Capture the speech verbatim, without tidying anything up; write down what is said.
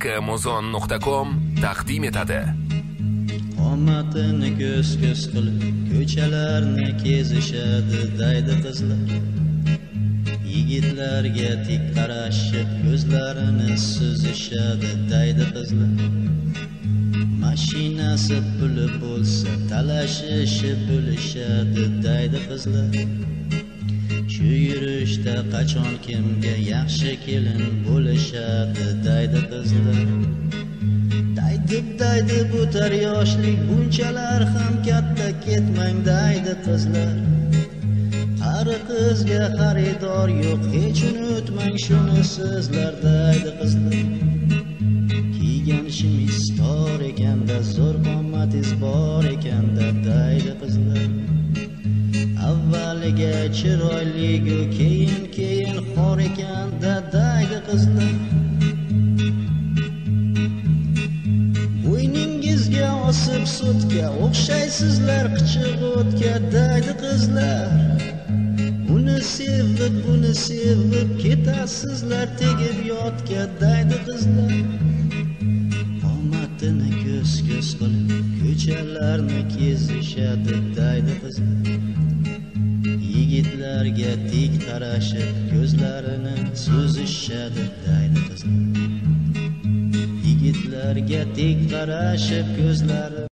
ekkamuzon nuqta com taqdim etadi. Qomatini ko'z-ko'z qilib ko'chalarni kezishadi daydi qizlar. Yigitlarga tik qarashib ko'zlarini suzishadi daydi qizlar. Mashinasi puli bo'lsa talashishib bo'lishadi daydi qizlar. Shu yurishda qachon kimga yaxshi kelin bo'lishadi daydi qizlar. Daydi daydi o'tar yoshlik bunchalar ham katta ketmang daydi qizlar. Qari qizga xaridor yo'q, hech unutmang shuni sizlar daydi qizlar. Kiygan shimiz tor ekanda, zo'r qomatingiz bor ekanda daydi qizlar. Avvaliga chiroyli-gu, keyin keyin xor ekanda daydi qizlar. Bo'yningizga osib sutga o'xshaysizlar qichiq o'tga daydi qizlar. Uni sevib, buni sevib ketasizlar tegib yotga daydi qizlar. Qomatini ko'z-ko'z qilib ko'chalarni kezishadi daydi qizlar. Yigitlarga tik qarashib ko'zlarini suzishadi daydi qizlar. Yigitlarga tik qarashib ko'zlari